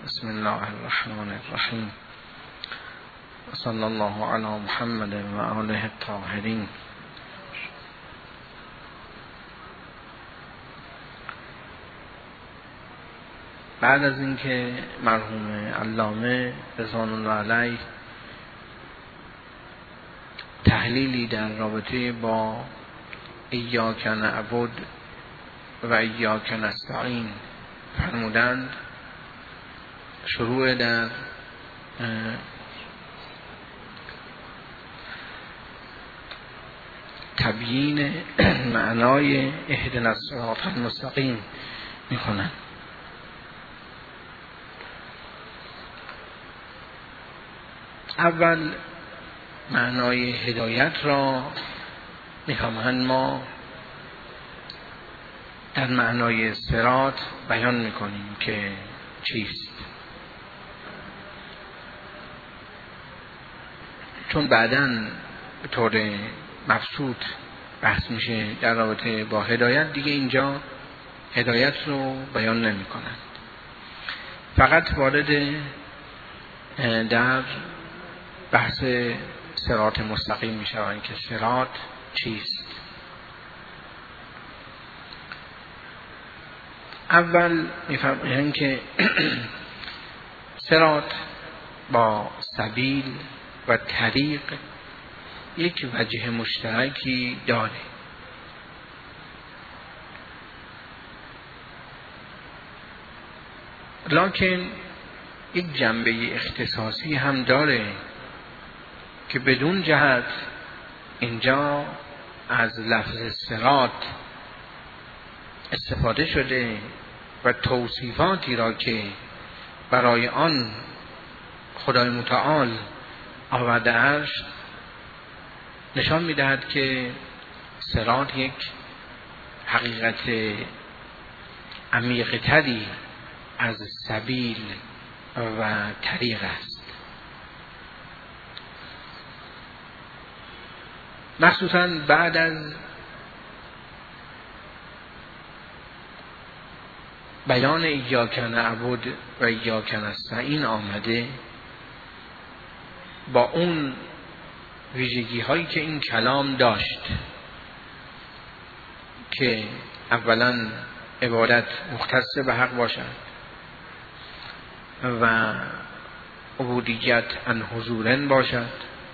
بسم الله الرحمن الرحیم صلی الله علی محمد و آله الطاهرین. بعد از اینکه مرحوم علامه رضوان الله علیه تحلیلی در رابطه با ایاک نعبد و ایاک نستعین فرمودند، شروع در تبیین معنای اهدنا الصراط المستقیم میکنند. اول معنای هدایت را میخواهند ما در معنای صراط بیان میکنیم که چیست، چون بعداً به طور مبسوط بحث میشه در رابطه با هدایت، دیگه اینجا هدایت رو بیان نمی کنند، فقط وارد در بحث صراط مستقیم می شوند که صراط چیست. اول میفهمند که صراط با سبیل و طریق یک وجه مشترکی داره، لکن یک جنبه اختصاصی هم داره که بدون جهت اینجا از لفظ صراط استفاده شده و توصیفاتی را که برای آن خدای متعال آورده است نشان می‌دهد که صراط یک حقیقت عمیق‌تری از سبیل و طریق است. مخصوصاً بعد از بیان ایاک نعبد و ایاک نستعین آمده با اون ویژگی هایی که این کلام داشت که اولا عبادت مختص به حق باشد و عبودیت عن حضورن باشد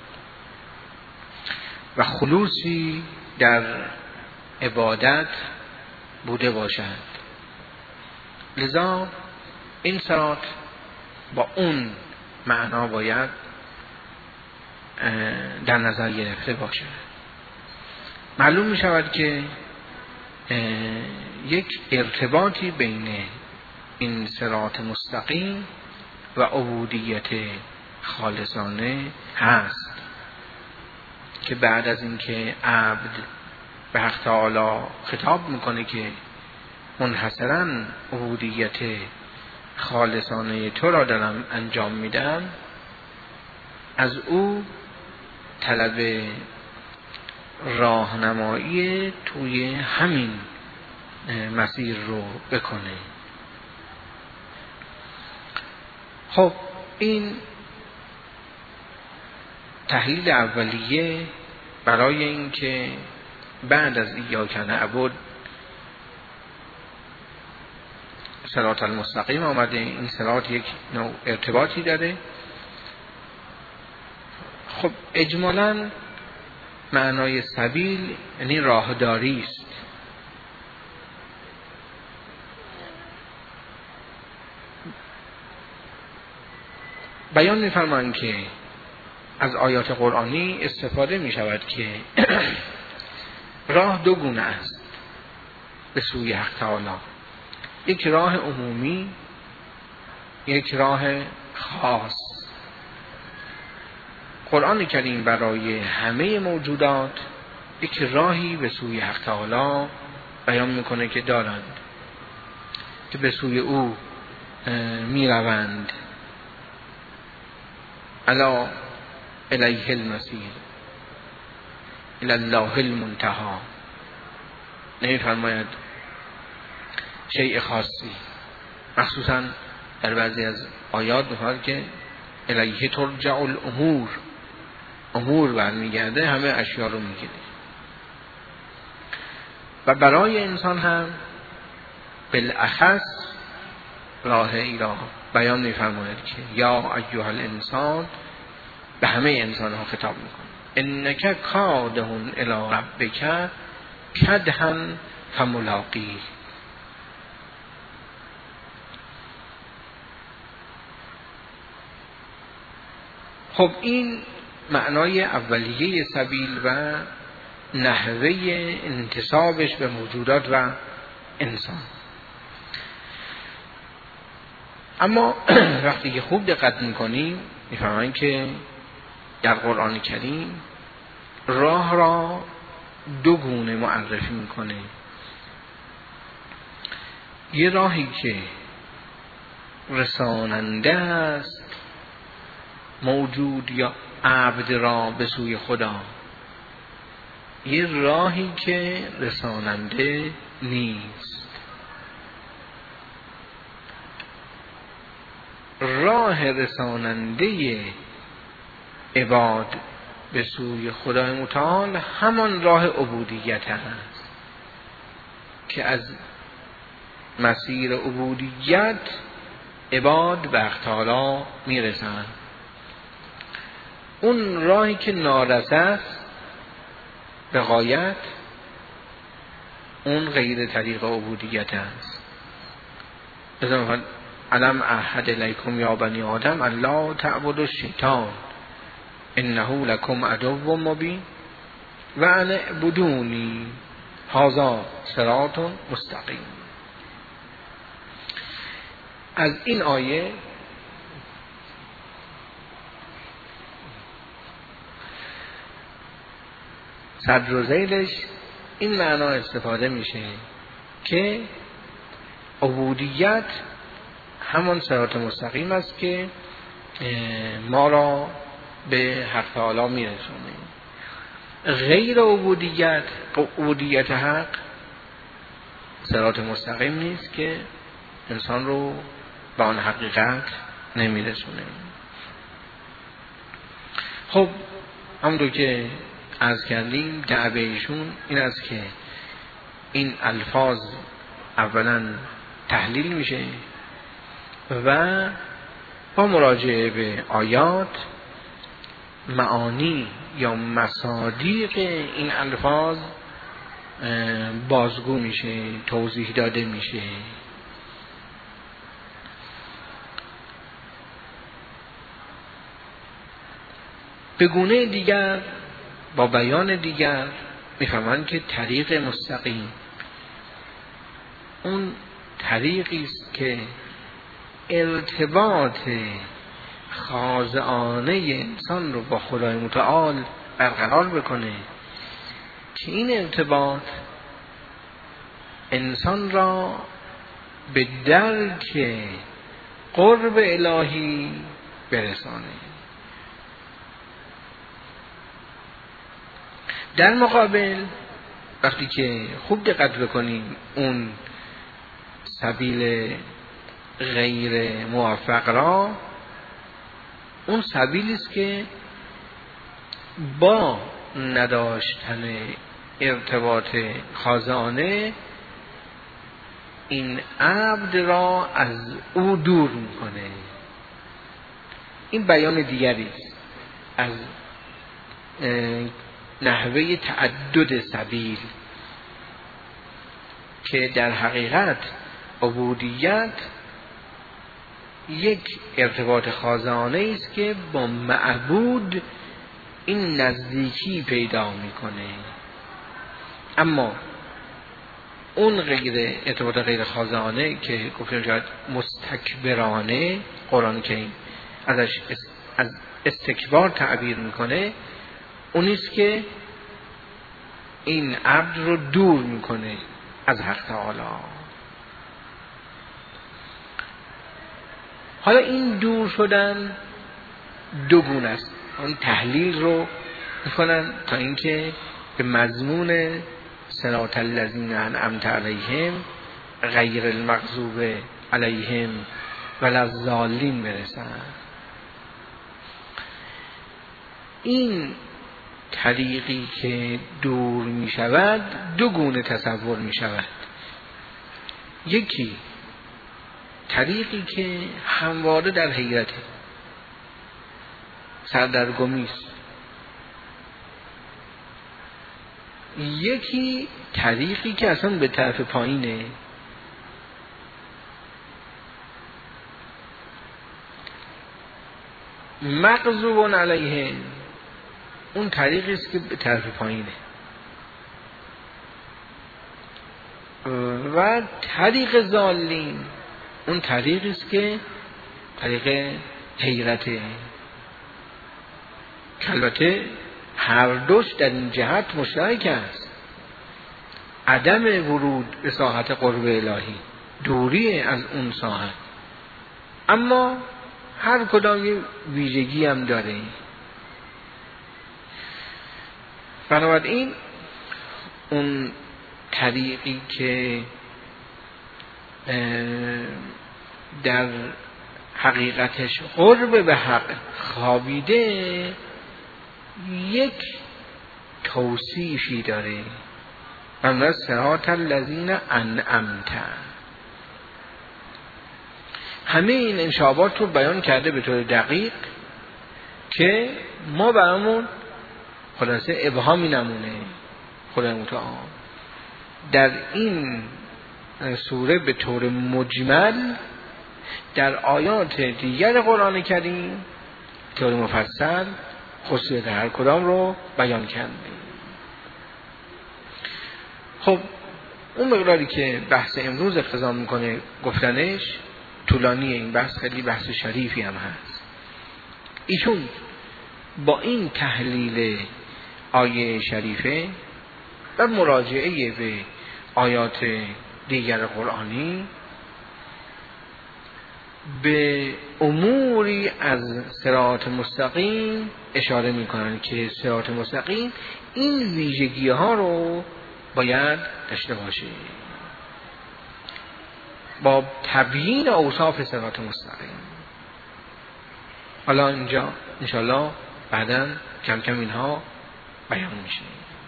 و خلوصی در عبادت بوده باشد. لذا این صراط با اون معنا باید در نظر گرفته باشد. معلوم می شود که یک ارتباطی بین این صراط مستقیم و عبودیت خالصانه هست که بعد از اینکه عبد به حق تعالی خطاب میکنه که منحصراً عبودیت خالصانه تو را دارم انجام میدم، از او طلب راهنمایی توی همین مسیر رو بکنه. خب این تحلیل اولیه برای اینکه بعد از ایاک نعبد صراط المستقیم آمده. این صراط یک نوع ارتباطی داره. خب اجمالاً معنای سبیل یعنی راهداری است. بیان می‌فرمایند که از آیات قرآنی استفاده می شود که راه دو گونه است به سوی حق تعالی، یک راه عمومی، یک راه خاص. قرآن کریم برای همه موجودات یک راهی به سوی حق تعالی بیان میکنه که دارند، که به سوی او می روند. الا الیه المصیر الی الله المنتهی. نمی فرماید شیء خاصی، مخصوصا در بعضی از آیات می‌فرماید که الیه ترجع الامور، امور برمیگرده، همه اشیا رو میگیره. و برای انسان هم بالاخص راه ای را بیان می‌فرماید که یا ایها الانسان، به همه انسان ها خطاب میکنه، انک کادحون الی ربک کدحا فملاقیه. خب این معنای اولیه سبیل و نحوه انتسابش به موجودات و انسان. اما وقتی که خوب دقت میکنیم میفهمیم که در قرآن کریم راه را دو گونه معرفی میکنه. یه راهی که رساننده است موجود یا عبد را به سوی خدا، یه راهی که رساننده نیست. راه رساننده عباد به سوی خدای متعال همان راه عبودیت است که از مسیر عبودیت عباد به حق تعالی میرسند. اون راهی که نارسه است به غایت، اون غیر طریق عبودیت است. مثلا الم اعهد الیکم یا بنی آدم الا تعبدوا الشیطان انه لکم عدو مبین و ان اعبدونی هذا صراط مستقیم. از این آیه صدر و ذیلش این معنا استفاده میشه که عبودیت همان صراط مستقیم است که ما را به حق تعالی میرسونه. غیر عبودیت، عبودیت حق صراط مستقیم نیست که انسان رو به آن حقیقت نمیرسونه. خب همونطور که عرض کردیم دعوه ایشون این است که این الفاظ اولا تحلیل میشه و با مراجعه به آیات معانی یا مصادیق این الفاظ بازگو میشه، توضیح داده میشه. به گونه دیگر با بیان دیگر میفهمند که طریق مستقیم اون طریقی است که ارتباط خاضعانه انسان رو با خدای متعال برقرار بکنه که این ارتباط انسان را به درک قرب الهی برسانه. در مقابل وقتی که خوب دقت بکنیم اون سبیل غیر موفق را، اون سبیلی است که با نداشتن ارتباط خاضعانه این عبد را از او دور میکنه. این بیان دیگری است از نحوه تعدد سبیل که در حقیقت عبودیت یک ارتباط خاضعانه است که با معبود این نزدیکی پیدا میکنه. اما اون غیر ارتباط غیر خاضعانه که گفتیم شاید مستکبرانه، قرآن کریم ازش از استکبار تعبیر میکنه، اونیست که این عبد رو دور میکنه از حق تعالی. حالا این دور شدن دو گونه است. اون تحلیل رو میکنن تا اینکه به مضمون صراط الذین انعمت علیهم غیر المغضوب علیهم وللضالین برسن. این طریقی که دور می شود دو گونه تصور می شود. یکی طریقی که همواره در حیرته، سردرگمیست. یکی طریقی که اصلا به طرف پایینه. مغضوب علیه اون طریقی است که به طرف پایینه و طریق ضالین اون طریقی است که طریق حیرته. البته هر دوش در این جهت مشترک است، عدم ورود به ساحت قرب الهی، دوری از اون ساحت، اما هر کدام یه ویژگی هم داره. بنابراین اون طریقی که در حقیقتش قرب به حق خوابیده یک توصیفی داره، اما صراط الذین انعمت. همه این انشابات رو بیان کرده به طور دقیق که ما برامون خلاصه ابهامی نمونه. خدای متعال در این سوره به طور مجمل در آیات دیگر قرآن کریم طور مفصل خصوصیت هر کدام رو بیان کرده. خب اون مقداری که بحث امروز اقتضا میکنه گفتنش طولانی، این بحث خیلی بحث شریفی هم هست. ایشون با این تحلیل آیه شریفه و مراجعه به آیات دیگر قرآنی به اموری از صراط مستقیم اشاره میکنن که صراط مستقیم این ویژگی ها رو باید داشته باشه، با تبیین اوصاف صراط مستقیم. حالا اینجا انشالله بعدا کم کم اینها بیان میشه.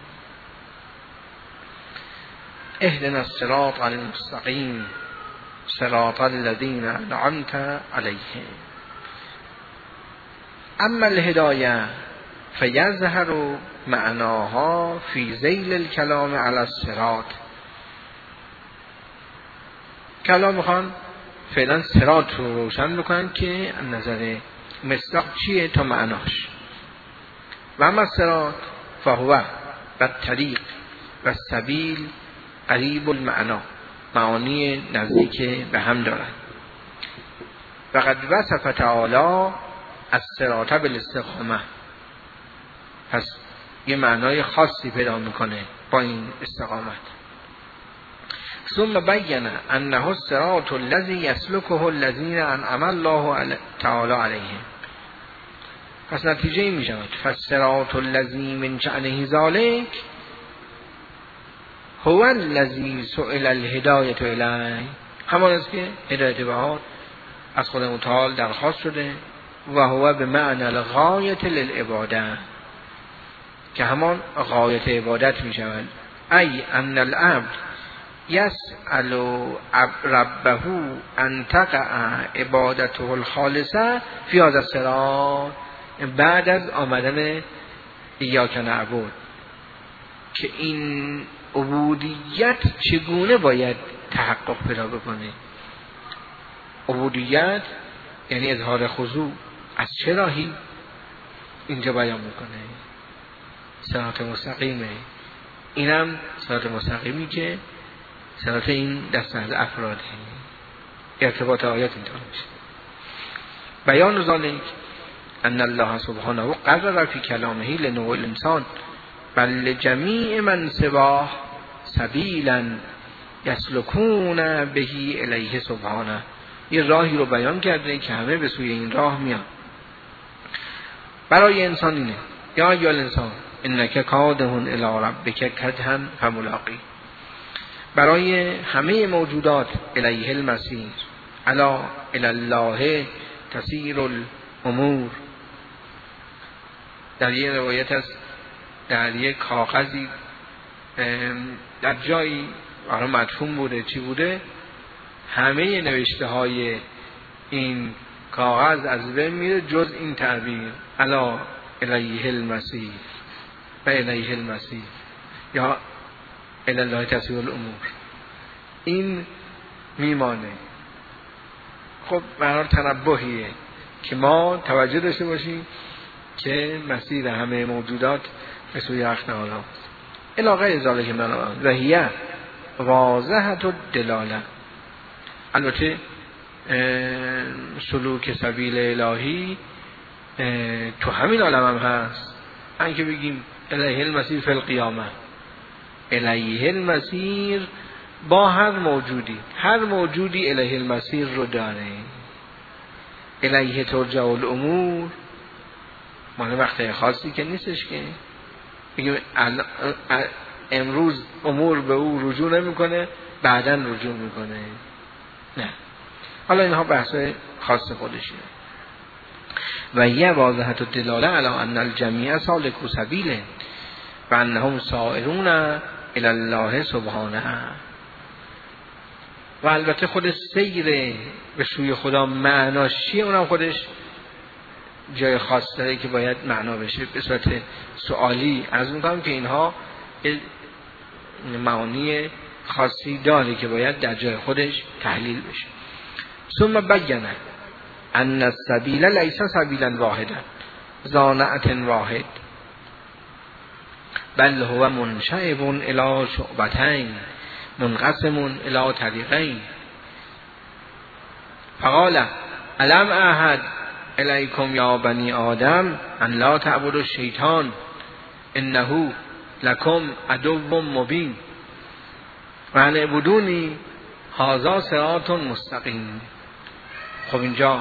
اهدنا الصراط المستقیم صراط الذین انعمت علیهم. اما الهدایه فیظهر معناها فی ذیل الکلام علی الصراط. کلام میخوان فعلا صراط رو روشن بکنن که نظر مصداق چیه تا معناش. و اما الصراط فهو و طریق و سبیل قریب المعنا، معانی نزدیک به هم دارن. و قد وصف تعالی الصراط بالاستقامه، پس یه معنای خاصی پیدا میکنه با این استقامت. ثم بین انه الصراط الذی یسلکه الذین انعم الله تعالی علیهم. پس نتیجه این میشود فالصراط الذی من شأنه ذلک هو الذی سئل الهدایة الیه. همان است که هدایت بهار از خدا متعال درخواست شده و هو به معنی الغایة للعباده، که همان غایت عبادت می شود. ای ان العبد یسأل ربه ان تقع عبادته الخالصه فی هذا الصراط، بعد از آمدن ایاک نعبد، که این عبودیت چگونه باید تحقق پیدا بکنه. عبودیت یعنی اظهار خضوع، از چه راهی اینجا بیان میکنه؟ صراط مستقیمه. اینم صراط مستقیمی که صراط این دسته از افراده. ارتباط آیات اینطور میشه. بیان ذالک ان الله سبحانه قرر فی کلامه لنوع الانسان بل لجمیع من سواه سبیلا یسلکون بهی الیه سبحانه. یه راهی رو بیان کرده که همه به سوی این راه میان. برای انسان اینه یا ایها الانسان انک کادحون الی ربک کدحا فملاقی. برای همه موجودات الیه المسیر، الا الی الله تسیر الامور. در یه روایت است در یک کاغذی در جایی مدفون بوده چی بوده، همه نوشته های این کاغذ از بین میره جز این تعبیر الا الیه المسیر و الیه المسیر یا الی الله تسیر الامور، این میمانه. خب برای تنبهیه که ما توجه داشته باشیم که مسیر همه موجودات به سوی حق تعالی است. علاقه ذالک من وهیه واضحه الدلاله. البته سلوک سبیل الهی تو همین عالم هم هست. اینکه بگیم الیه المسیر فی القیامه، الیه المسیر با هر موجودی الیه المسیر رو داره. الیه ترجع الامور مال وقت خاصی که نیستش که بگیم امروز امور به او رجوع نمیکنه بعداً رجوع میکنه، نه. حالا اینها بحث خاص خودشه. و یه واضحة الدلاله علی ان الجمیع سالکو سبیله و انهم سائرون الی الله سبحانه. و البته خود سیر به سوی خدا معناش چیه، اونم خودش جای خاص داره که باید معنا بشه. به صورت سوالی عرض میکنم که اینها معانی خاصی داره که باید در جای خودش تحلیل بشه. ثم بیانه ان السبیل لیس سبیلا واحدا ذانعت واحد بل هو منشعب الی شعبتین منقسم الی طریقین. فقال الم اعهد الیکم یا بنی آدم ان لا تعبدوا الشیطان انه لکم عدو مبین و ان اعبدونی هذا صراط مستقیم. خب اینجا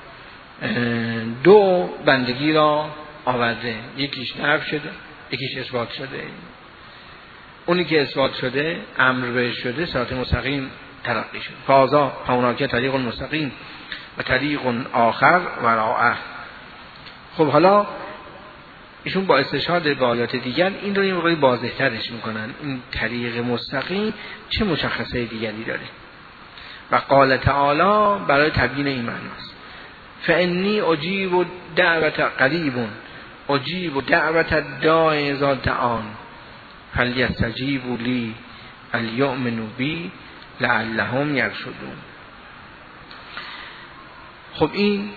دو بندگی را آورده، یکیش نفی شده یکیش اثبات شده. اونی که اثبات شده امر بهش شده صراط مستقیم تلقی شده. فازا هناک طریق مستقیم و طریق آخر وراءه. خب حالا ایشون با استشهاد به آیات دیگر این رو یه مقداری واضح‌ترش میکنن، این طریق مستقیم چه مشخصه دیگری داره. و قال تعالی برای تبیین این معناست فانی اجیب دعوت قریب اجیب دعوت الداع اذا دعان فلیستجیبوا لی ولیؤمنوا بی لعلهم یرشدون. خب این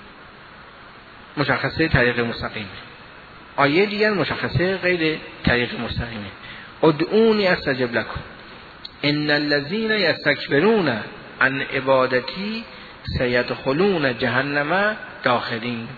مشخصه طریق مستقیمه. آیه دیگر مشخصه غیر طریق مستقیمه. ادعونی استجب لکم ان الذين یستکبرون عن عبادتی سیدخلون جهنم داخلین.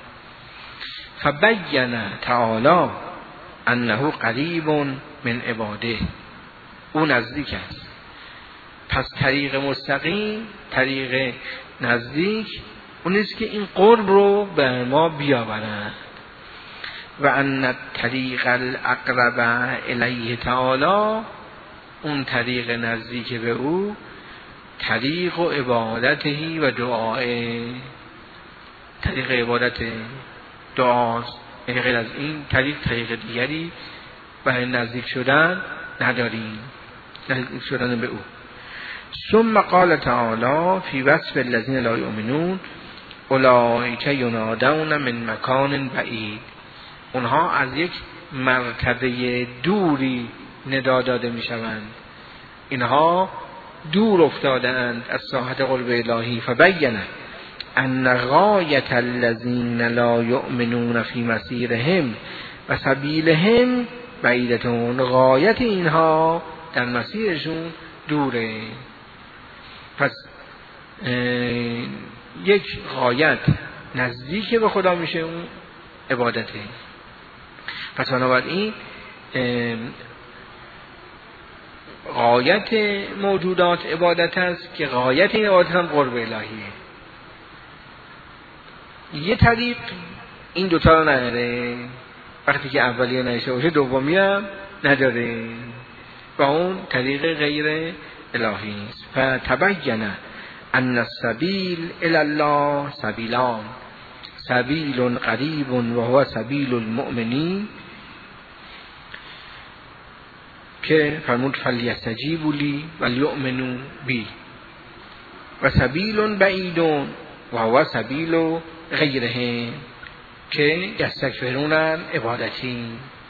فبین تعالی انه قریب من عباده، او نزدیک است. پس طریق مستقیم، طریق نزدیک اون نیست که این قرب رو به ما بیاورند. و ان طریق الاقرب الیه تعالی، اون طریق نزدیک به او طریق و عبادتی و دعای، طریق عبادت دعاست. یعنی غیر از این طریق دیگری برای نزدیک شدن نداریم، نزدیک شدن به او. ثم قال تعالی فی وصف الذین لا یؤمنون اولئک ینادون من مکان بعید. اونها از یک مرتبه دوری ندا داده می شوند، اینها دور افتادند از ساحت قرب الهی. فبینه ان غایت الذین لا یؤمنون فی مسیرهم و سبیلهم بعیدتون، غایت اینها در مسیرشون دوره. پس یک غایت نزدیک به خدا میشه اون عبادته. پس بنابراین غایت موجودات عبادت است که غایت این عبادت هم قرب الهیه. یه طریق این دوتا رو نداره، وقتی که اولیه نشه باشه دومی هم نداره و اون طریق غیر الهی است. فتبینه ان السبیل الی الله سبیلان، سبیل قریب و هو سبیل المؤمنین، که فرمود فلیستجیبوا لی ولیؤمنوا بی، و سبیل بعید و هو سبیل غیرهم که یستکبرون عن عبادتی.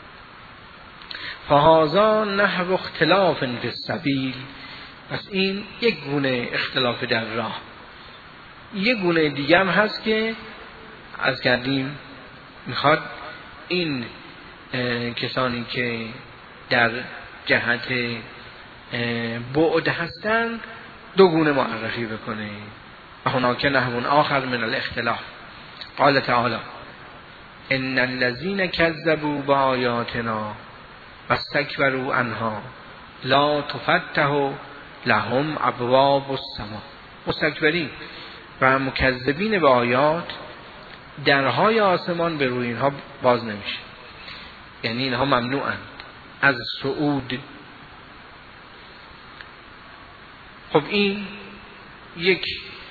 فهذا نحو اختلاف فی السبیل، پس این یک گونه اختلاف در راه. یک گونه دیگه هم هست که از کردیم میخواد این کسانی که در جهت بعد هستند دو گونه معرفی بکنه. و هناک نحو آخر من الاختلاف. قال تعالی ان الذين كذبوا بآیاتنا واستكبروا عنها لا تفتح لهم ابواب السماء. مستکبرین و مکذبین به آیات درهای آسمان به روی اینها باز نمیشه، یعنی اینها ممنوعند از صعود. خب این یک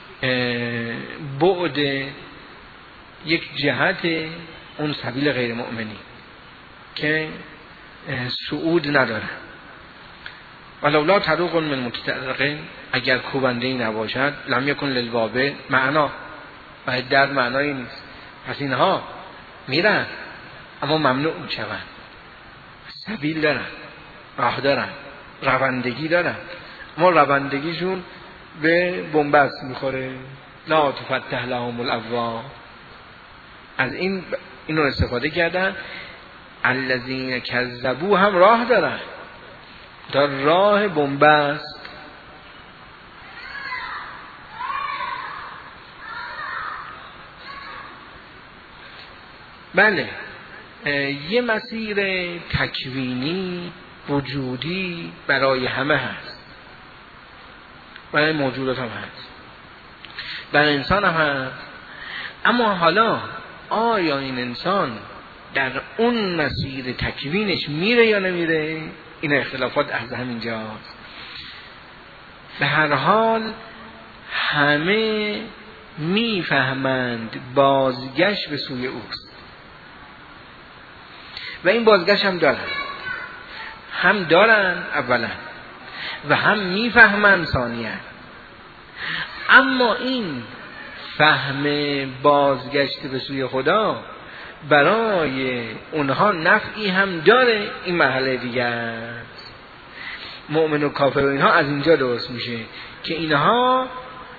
بعد، یک جهت اون سبیل غیر مؤمنی که صعود نداره. ولولا طریق من متطرقین، اگر کوبنده ای نباشد، لم یکن للباب معنا، و در معنایی نیست. پس اینها میرن اما ممنوع میشوند. سبیل دارن، راه دارن، روندگی دارن، اما روندگیشون به بنبست میخوره. لا تفتح لهم الابواب. از اینو استفاده کردن. الذین کذبوا هم راه دارن، در راه بنبست. بله، یه مسیر تکوینی وجودی برای همه هست، برای موجودات هم هست، برای انسان هم هست. اما حالا آیا این انسان در اون مسیر تکوینش میره یا نمیره؟ این اختلافات از همینجاست. به هر حال همه میفهمند بازگشت به سوی اوست و این بازگشت هم دارن اولا و هم میفهمند ثانیاً. اما این فهم بازگشت به سوی خدا برای اونها نفعی هم داره. این مرحله دیگه است. مؤمن و کافر و اینها از اینجا درست میشه که اینها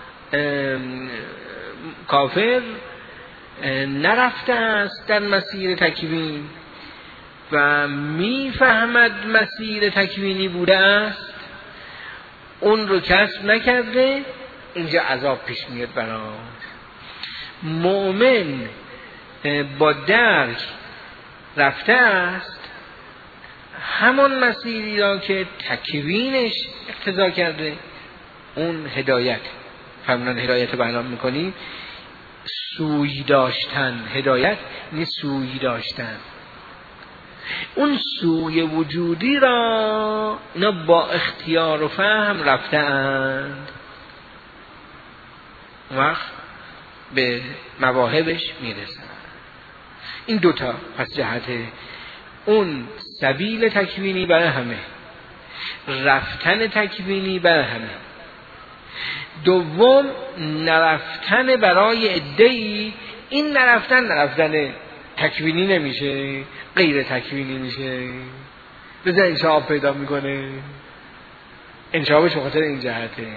کافر نرفته است در مسیر تکوین و میفهمد مسیر تکوینی بوده است، اون رو کسب نکرده، اینجا عذاب پیش میاد براش. مؤمن با درک رفته است همان مسیری را که تکوینش اقتضا کرده، اون هدایت. فرمودن هدایت بیان میکنیم سوی داشتن. هدایت نیست سوی داشتن. اون سوی وجودی را اینا با اختیار و فهم رفتند، وقت به مواهبش میرسن. این دوتا پس جهت اون سبیل تکوینی برای همه، رفتن تکوینی برای همه. دوم نرفتن برای عده‌ای. این نرفتن تکوینی نمیشه، غیر تکوینی میشه. بذار انشاء پیدا میکنه. انشاءش به خاطر این جهته.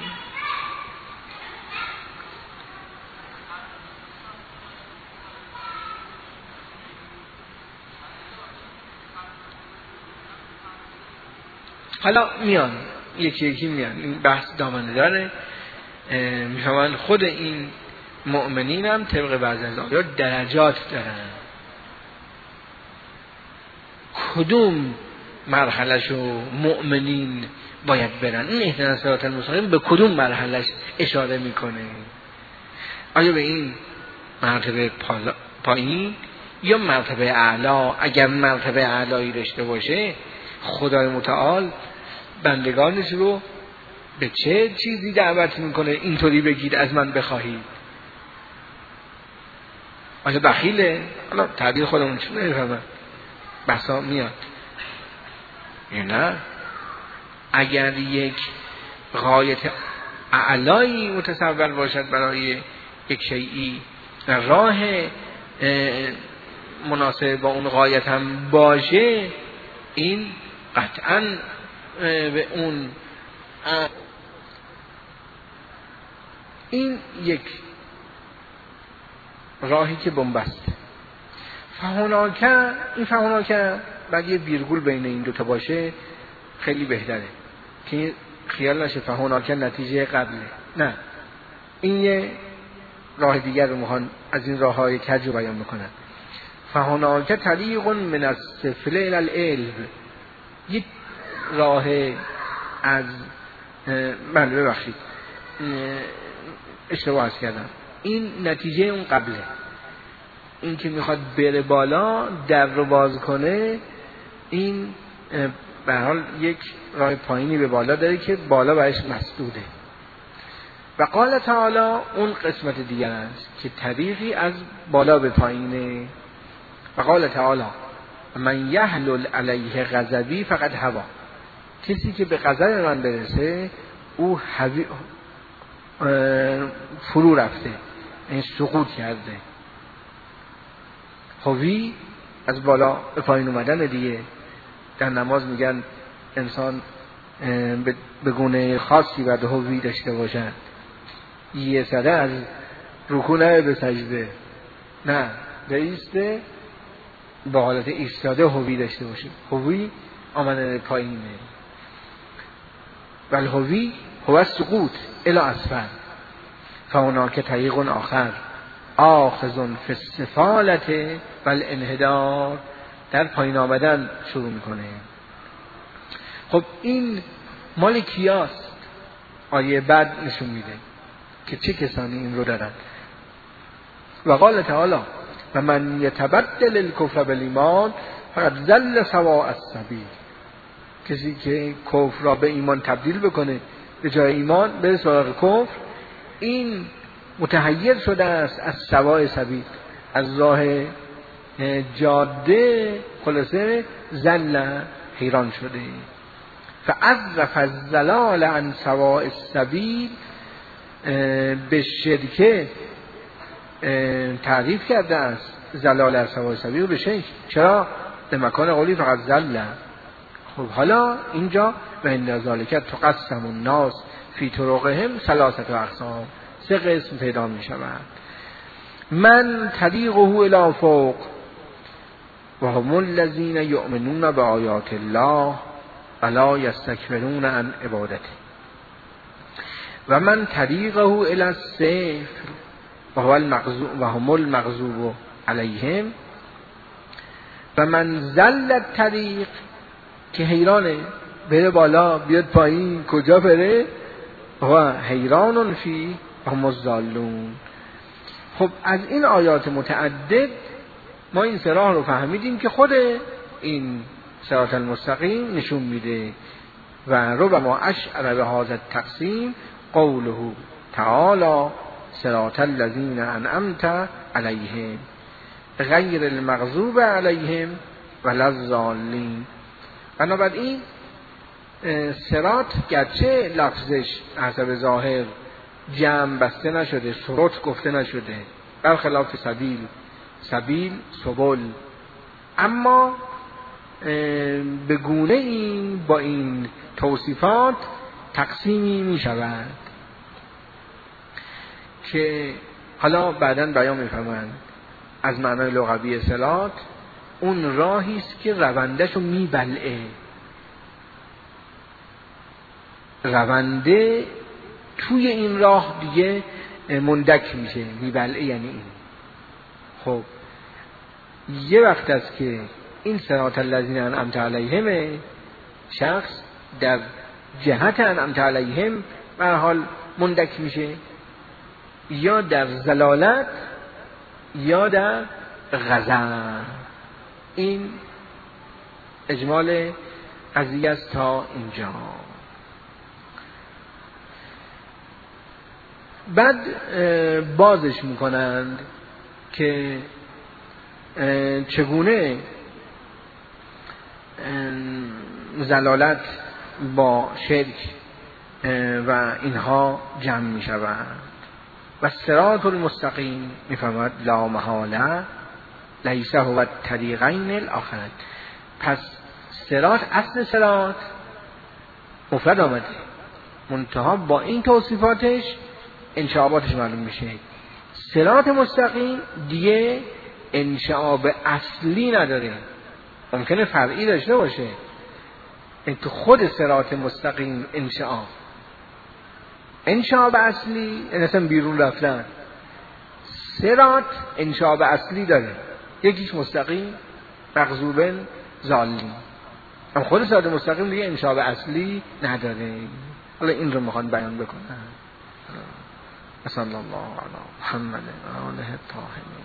حالا میان یکی یکی میان، این بحث دامنه داره. میفهمن خود این مؤمنین هم طبق بعضی از آیات درجات دارن. کدوم مرحلهشو مؤمنین باید برن؟ این اهدنا الصراط المستقیم به کدوم مرحلهش اشاره میکنه؟ آیا به این مرتبه پایین یا مرتبه اعلا؟ اگر مرتبه اعلایی داشته باشه خدای متعال بندگانش رو به چه چیزی دعوت میکنه اینطوری بگید از من بخواهید؟ آیا بخیله؟ حالا تعبیر خودمون چون نمیفهمم بسا میاد یا نه. اگر یک غایت اعلایی متصور باشد برای یک شیئی، راه مناسب با اون غایت هم باشه، این قطعاً به اون این یک راهی که بنبست. این فهوناکه بعد یه ویرگول بین این دوتا باشه خیلی بهتره که خیال نشه فهوناکه نتیجه قبله. نه، این یه راه دیگر رو میخوان از این راه های کج رو بیان میکنن. فهوناکه طریق من السفل الی العلم، یک راه از ببخشید اشتباه کردم، این نتیجه اون قبله. این که میخواد بره بالا در رو باز کنه، این به هر حال یک راه پایینی به بالا داره که بالا برایش مسدوده. و قال تعالی اون قسمت دیگر است که طریقی از بالا به پایینه. و قال تعالی من یحلل علیه غضبی فقد هوا، کسی که به غضب من برسه او فرو رفته، این سقوط کرده. هوی از بالا به پایین اومدن دیگه. در نماز میگن انسان به گونه خاصی باید هوی داشته باشد، یه سده از رکوع نه به سجده، نه ایسته با حالت ایستاده هوی داشته باشه. هوی آمدن پایینه. ولی هوی هو سقوط الی اسفل. فهناک طریق آخر آخذ فی السفالة و الانحدار، در پایین آمدن شروع میکنه. خب این مال کیاست؟ آیه بعد نشون میده که چه کسانی این رو دارن. و قال تعالی و من یتبدل الکفر بالایمان فقد ضل سواء السبیل، کسی که کفر را به ایمان تبدیل بکنه، به جای ایمان به سراغ کفر، این متحیر شده است از سواء سبیل، از راه جاده، خلاصه ضل حیران شده. فعرف الضلال عن سواء السبیل، به شرکه تعریف کرده است ضلال از سواء السبیل به شرک. چرا؟ به مکان قولی فقط ضل. خب حالا اینجا و ان ذالک تقسم الناس فی طرقهم ثلاثه اقسام، سه قسم پیدا می شود. من طریقه الی فوق و هم الذین یؤمنون بآیات الله ولا یستکبرون عن عبادته. و من طریقه الی الصفر و هم المغضوب علیهم. و من زل الطریق، که حیرانه بره بالا بیاد پایین، کجا بره؟ و حیران فی و هم الضالون. خب از این آیات متعدد ما این سه راه رو فهمیدیم که خود این صراط المستقیم نشون میده. و ربما اشعر به هذا التقسیم قوله تعالی صراط الذین انعمت علیهم غیر المغضوب علیهم ولا الضالین. بنابراین صراط گرچه لفظش حسب ظاهر جمع بسته نشده، سرات گفته نشده، برخلاف سبیل سبل، اما به گونه این با این توصیفات تقسیمی می شود که حالا بعداً بیان می فرمند. از معنای لغوی صراط اون راهی است که روندهشو می بلعه، رونده توی این راه دیگه مندک میشه، میبلعه یعنی این. خب یه وقت است که این صراط الذین انعمت علیهم شخص در جهت انعمت علیهم به هر حال مندک میشه، یا در ضلالت یا در غضب. این اجمال قضیه است تا اینجا. بعد بازش میکنند که چگونه ضلالت با شرک و اینها جمع می شود. و صراط المستقیم می فرماید لا محاله لیس هو الطریقین الاخرین. پس صراط، اصل صراط مفرد آمده، منتها با این توصیفاتش انشعاباتش معلوم میشه. صراط مستقیم دیگه انشعاب اصلی نداره، ممکنه فرعی داشته باشه، این تو خود صراط مستقیم انشعاب اصلی اصلا بیرون رفتن. صراط انشعاب اصلی داره، یکیش مستقیم مغضوبن ضالین، اما خود صراط مستقیم دیگه انشعاب اصلی نداره. حالا این رو میخوان بیان بکنن. صلی الله علی محمد و آله الطاهرین.